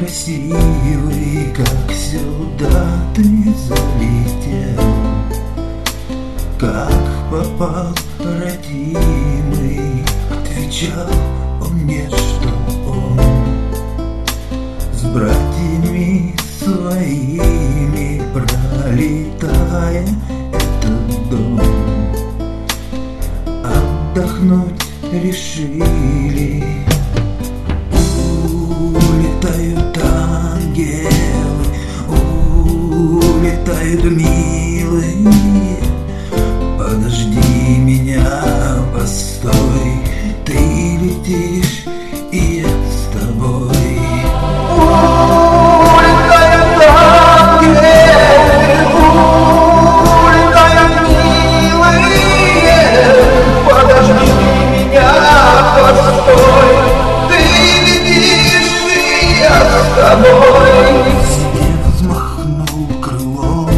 красивый, как сюда ты залетел, как попал родимый. Отвечал он мне, что он с братьями своими, пролетая этот дом, отдохнуть решили. Улетают ангелы, улетают милые. Подожди меня, постой, ты летишь, и я с тобой. Улетают ангелы, улетают милые. Подожди меня, постой, ты летишь, и я с тобой. Снег взмахнул крылом,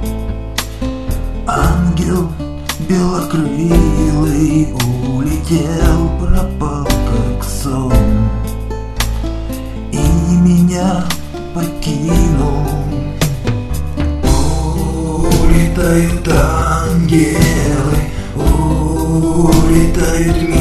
ангел белокрылый улетел, пропал как сон, и меня покинул. Улетают ангелы, улетают милые.